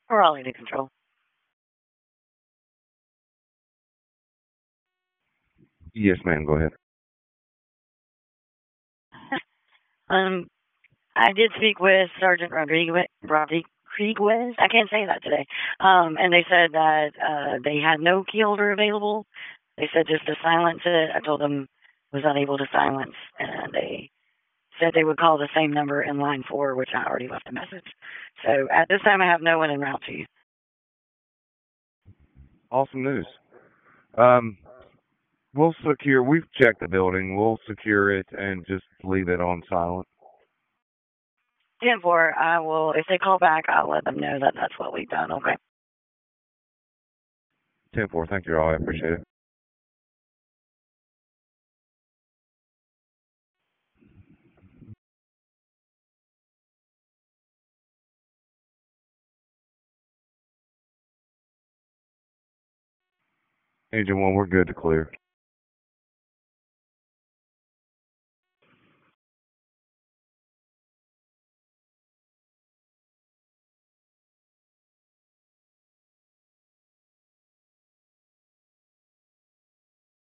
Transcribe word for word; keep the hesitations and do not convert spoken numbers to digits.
Raleigh to control. Yes, ma'am. Go ahead. Um, I did speak with Sergeant Rodriguez. Rodriguez. I can't say that today. Um, and they said that uh, they had no key holder available. They said just to silence it. I told them was unable to silence, and they said they would call the same number in line four, which I already left a message. So at this time, I have no one en route to you. Awesome news. Um, we'll secure. We've checked the building. We'll secure it and just leave it on silent. ten four, I will, if they call back, I'll let them know that that's what we've done, okay? Ten four. Thank you all. I appreciate it. Agent one, we're good to clear.